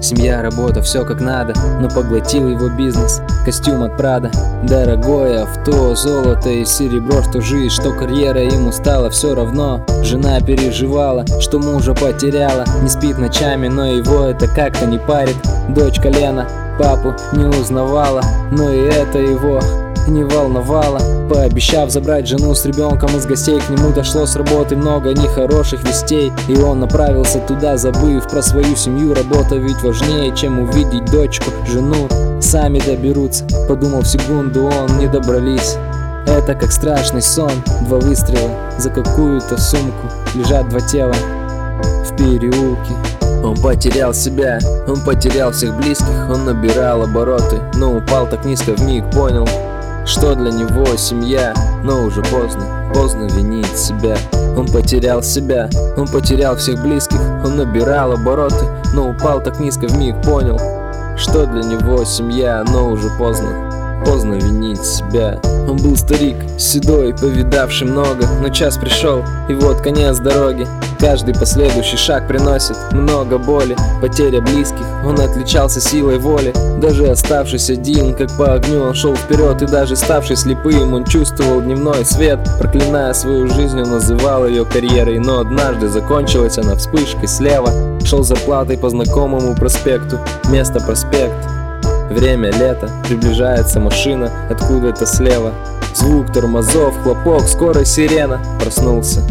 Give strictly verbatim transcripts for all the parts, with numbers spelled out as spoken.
Семья, работа, все как надо, но поглотил его бизнес. Костюм от Прада, дорогое авто, золото и серебро, что жизнь, что карьера, ему стало все равно. Жена переживала, что мужа потеряла, не спит ночами, но его это как-то не парит. Дочка Лена папу не узнавала, но и это его не волновало. Пообещав забрать жену с ребенком из гостей, к нему дошло с работы много нехороших вестей, и он направился туда, забыв про свою семью. Работа ведь важнее, чем увидеть дочку, жену. Сами доберутся, подумал в секунду он, не добрались. Это как страшный сон, два выстрела за какую-то сумку, лежат два тела в переулке. Он потерял себя, он потерял всех близких, он набирал обороты, но упал так низко, вмиг понял, что для него семья. Но уже поздно, поздно винить себя. Он потерял себя, он потерял всех близких, он набирал обороты, но упал так низко, вмиг понял, что для него семья. Но уже поздно, поздно винить себя. Он был старик, седой, повидавший много, но час пришел, и вот конец дороги. Каждый последующий шаг приносит много боли, потеря близких, он отличался силой воли. Даже оставшись один, как по огню, он шел вперед, и даже ставший слепым, он чувствовал дневной свет. Проклиная свою жизнь, он называл ее карьерой, но однажды закончилась она вспышкой слева. Шел зарплатой по знакомому проспекту, место проспект. Время лето, приближается машина откуда-то слева. Звук тормозов, хлопок, скоро сирена. Проснулся,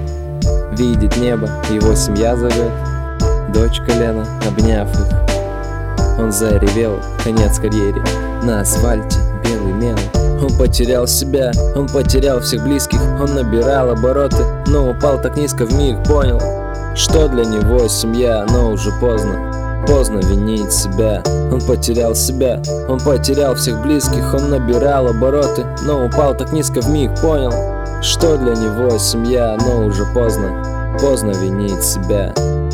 видит небо, его семья зовет. Дочка Лена, обняв их, он заревел. Конец карьере, на асфальте белый мел. Он потерял себя, он потерял всех близких, он набирал обороты, но упал так низко, вмиг понял, что для него семья. Но уже поздно, поздно винить себя. Он потерял себя, он потерял всех близких, он набирал обороты, но упал так низко, вмиг понял, что для него семья. Но уже поздно, поздно винить себя.